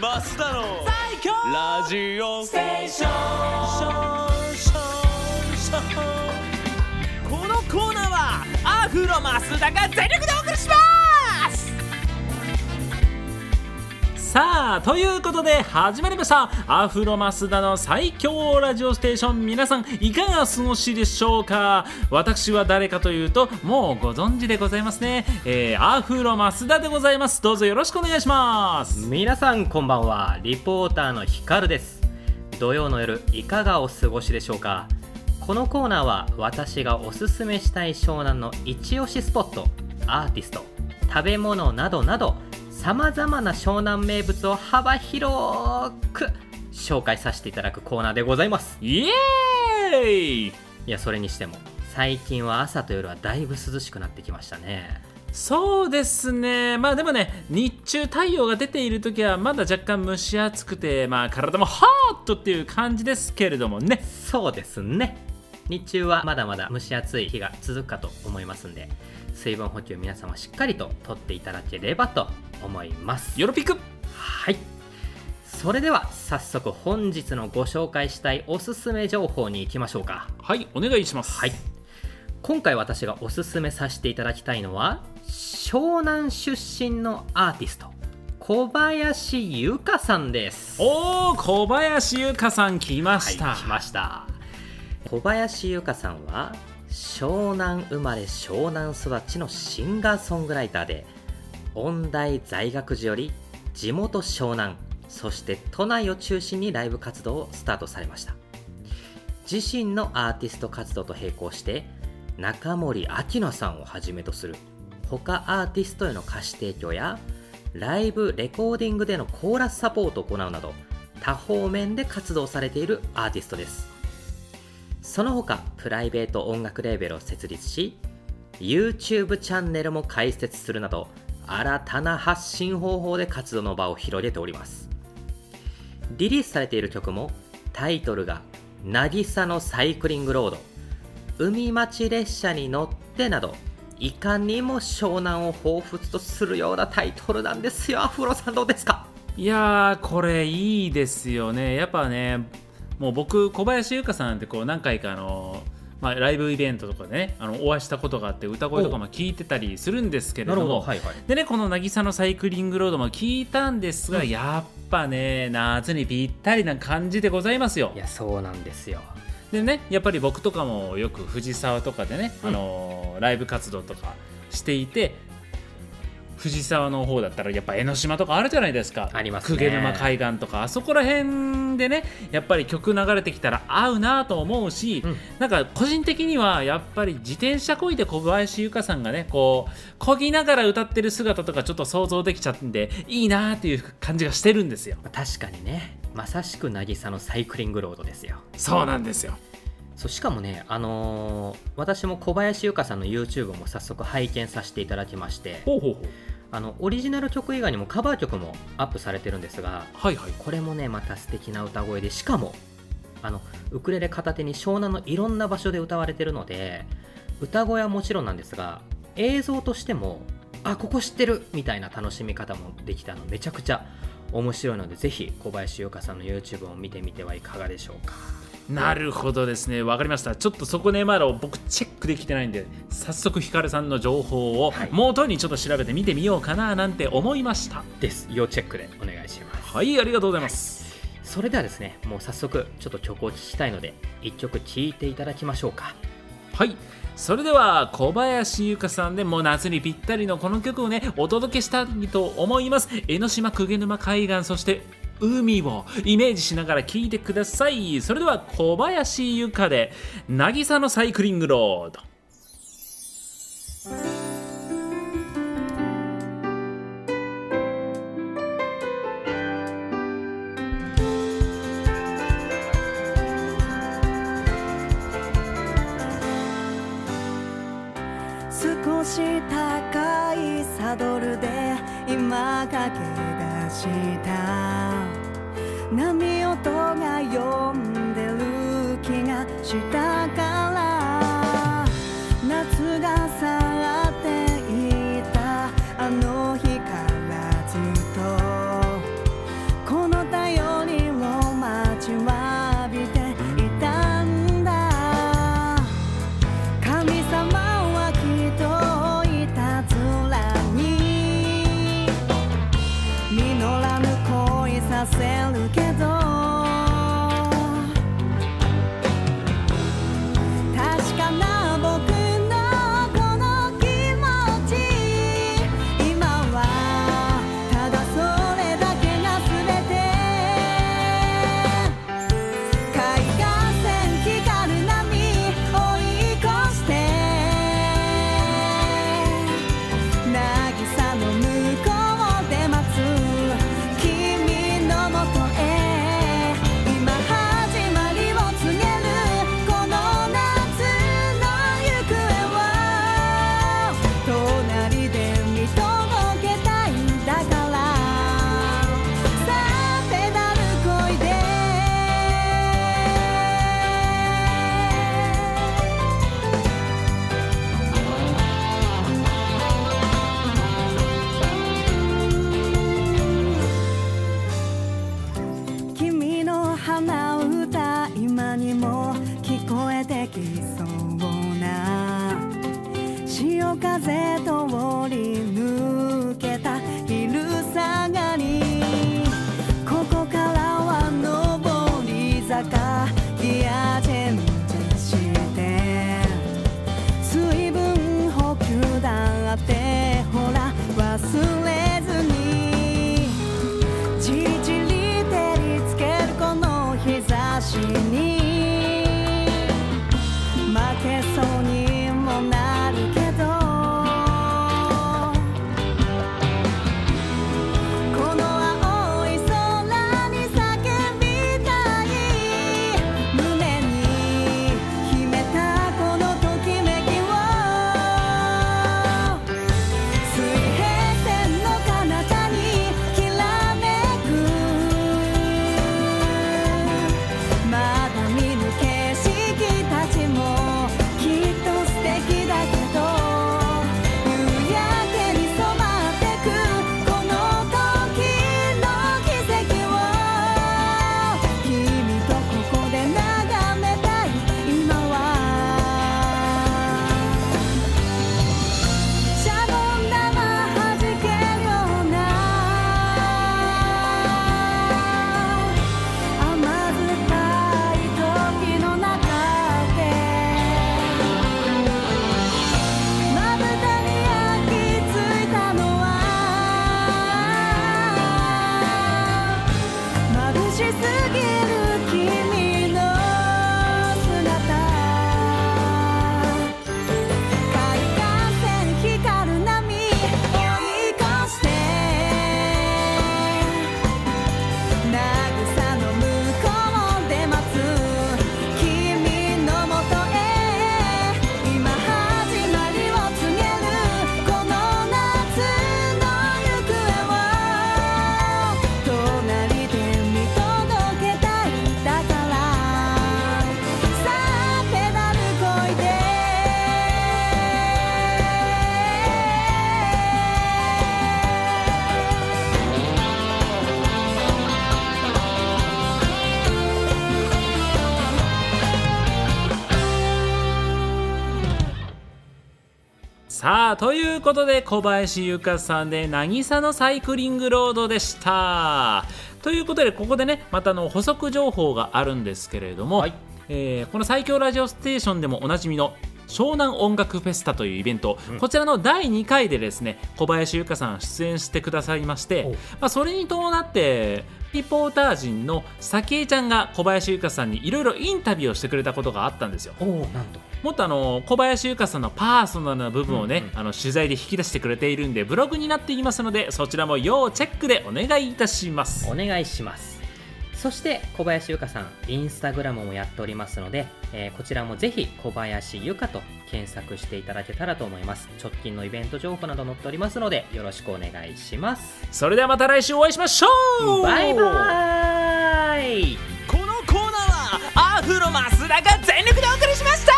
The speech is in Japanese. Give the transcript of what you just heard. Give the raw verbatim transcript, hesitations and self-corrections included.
増田の最強ラジオステーション。このコーナーはアフロ増田が全力でお送りします。さあということで始まりましたアフロ増田の最強ラジオステーション。皆さんいかがお過ごしでしょうか。私は誰かというともうご存知でございますね、えー、アフロ増田でございます。どうぞよろしくお願いします。 皆さんこんばんは、リポーターのヒカルです。土曜の夜いかがお過ごしでしょうか。このコーナーは私がおすすめしたい湘南の一押しスポット、アーティスト、食べ物などなどさまざまな湘南名物を幅広く紹介させていただくコーナーでございます。 イエーイ。 いや、それにしても最近は朝と夜はだいぶ涼しくなってきましたね。 そうですね。まあでもね、日中太陽が出ている時はまだ若干蒸し暑くて、まあ体もハーッとっていう感じですけれどもね。 そうですね。日中はまだまだ蒸し暑い日が続くかと思いますんで、水分補給皆様しっかりととっていただければと思います。 よろぴく。 はい、それでは早速本日のご紹介したいおすすめ情報に行きましょうか。 はい、お願いします。 はい、今回私がおすすめさせていただきたいのは湘南出身のアーティスト、小林由佳さんです。 おー、小林由佳さん来ました。 はい、来ました。小林由佳さんは湘南生まれ湘南育ちのシンガーソングライターで、音大在学時より地元湘南、そして都内を中心にライブ活動をスタートされました。自身のアーティスト活動と並行して中森明菜さんをはじめとする他アーティストへの歌詞提供やライブレコーディングでのコーラスサポートを行うなど多方面で活動されているアーティストです。その他プライベート音楽レーベルを設立し YouTube チャンネルも開設するなど新たな発信方法で活動の場を広げております。リリースされている曲もタイトルが渚のサイクリングロード、海町列車に乗ってなど、いかにも湘南を彷彿とするようなタイトルなんですよ。アフロさんどうですか。 いやー、これいいですよね。やっぱね、もう僕小林由佳さんってこう何回かあの、まあ、ライブイベントとかでね、あのお会いしたことがあって歌声とかも聞いてたりするんですけれども、 はいはい、 でね、この渚のサイクリングロードも聞いたんですが、うん、やっぱね夏にぴったりな感じでございますよ。 いや、そうなんですよ。 でね、やっぱり僕とかもよく藤沢とかでね、 うん、 あのライブ活動とかしていて、藤沢の方だったらやっぱ江ノ島とかあるじゃないですか。 ありますね。 鵠沼海岸とかあそこら辺でね、やっぱり曲流れてきたら合うなと思うし、うん、なんか個人的にはやっぱり自転車こいで小林由佳さんがねこう漕ぎながら歌ってる姿とかちょっと想像できちゃうんでいいなっていう感じがしてるんですよ。 確かにね、まさしく渚のサイクリングロードですよ。 そうなんですよ。 そう、しかもね、あのー、私も小林由佳さんの YouTube も早速拝見させていただきまして、 ほうほうほう、 あのオリジナル曲以外にもカバー曲もアップされてるんですが、 はいはい、 これもねまた素敵な歌声で、しかもあのウクレレ片手に湘南のいろんな場所で歌われてるので、歌声はもちろんなんですが映像としてもあここ知ってるみたいな楽しみ方もできたのめちゃくちゃ面白いので、ぜひ小林由佳さんの YouTube を見てみてはいかがでしょうか。 なるほどですね、わかりました。ちょっとそこねまだ僕チェックできてないんで、早速ヒカルさんの情報を元にちょっと調べて見てみようかななんて思いましたです。要チェックでお願いします。 はい、ありがとうございます。 それではですね、もう早速ちょっと曲を聴きたいのでいっきょく聴いていただきましょうか。 はい、それでは小林由佳さんでもう夏にぴったりのこの曲をねお届けしたいと思います。江ノ島鵠沼海岸、そして海をイメージしながら聴いてください。それでは小林由佳で渚のサイクリングロード。 少し高いサドルで今駆け出した波音が呼んでる気がしたから、夏が去っていたあの日からずっとこさあということで小林由佳さんで渚のサイクリングロードでした。ということでここでねまたの補足情報があるんですけれども、はい、えー、この最強ラジオステーションでもおなじみの湘南音楽フェスタというイベント、うん、こちらのだいにかいでですね小林由佳さん出演してくださいまして、まあ、それに伴ってリポーター陣の早紀江ちゃんが小林由佳さんにいろいろインタビューをしてくれたことがあったんですよ。 おなんともっとあの小林由佳さんのパーソナルな部分をね、うんうん、あの取材で引き出してくれているんでブログになっていますのでそちらも要チェックでお願いいたします。 お願いします。そして小林由佳さんインスタグラムもやっておりますので、えー、こちらもぜひ小林由佳と検索していただけたらと思います。直近のイベント情報など載っておりますのでよろしくお願いします。 それではまた来週お会いしましょう。 バイバーイ。 このコーナーはアフロ増田が全力でお送りしました。